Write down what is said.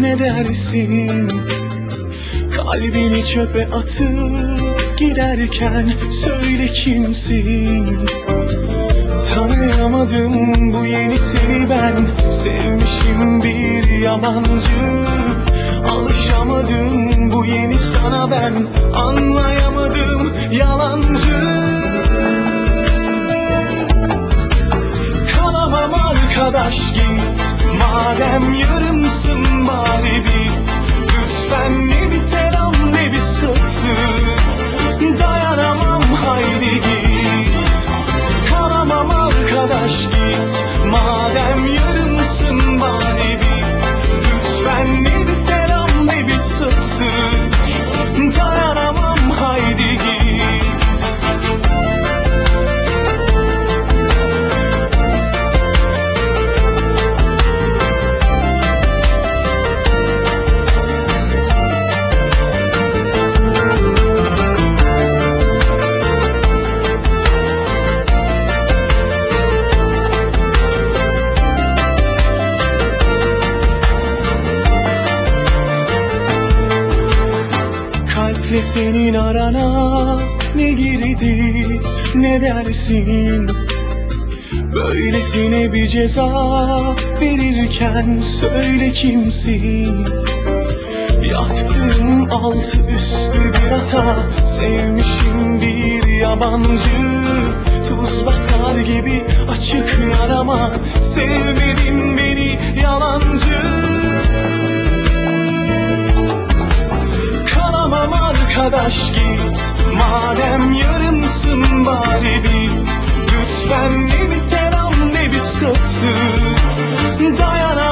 ne dersin? Kalbini çöpe atıp giderken söyle kimsin? Tanıyamadım bu yeni seni ben, sevmişim bir yalancı. Alışamadım bu yeni sana ben, anlayamadım yalancı. Kalamam arkadaş git, madem yarımsın bari bit. Lütfen ne bir selam ne bir satır, dayanamam haydi git. Kalamam arkadaş git, madem yarımsın bari bit. Lütfen ne bir selam ne bir satır, dayanamam haydi git. Kalple senin arana ne girdi, ne dersin? Böylesine bir ceza verirken söyle kimsin? Yaptığım altı üstü bir hata, sevmişim bir yabancı. Tuz basar gibi açık yarama, sevmedin beni yalancı. Kalamam arkadaş git, madem yarımsın bari bit. Lütfen ne bir selam ne bir satır, dayanamam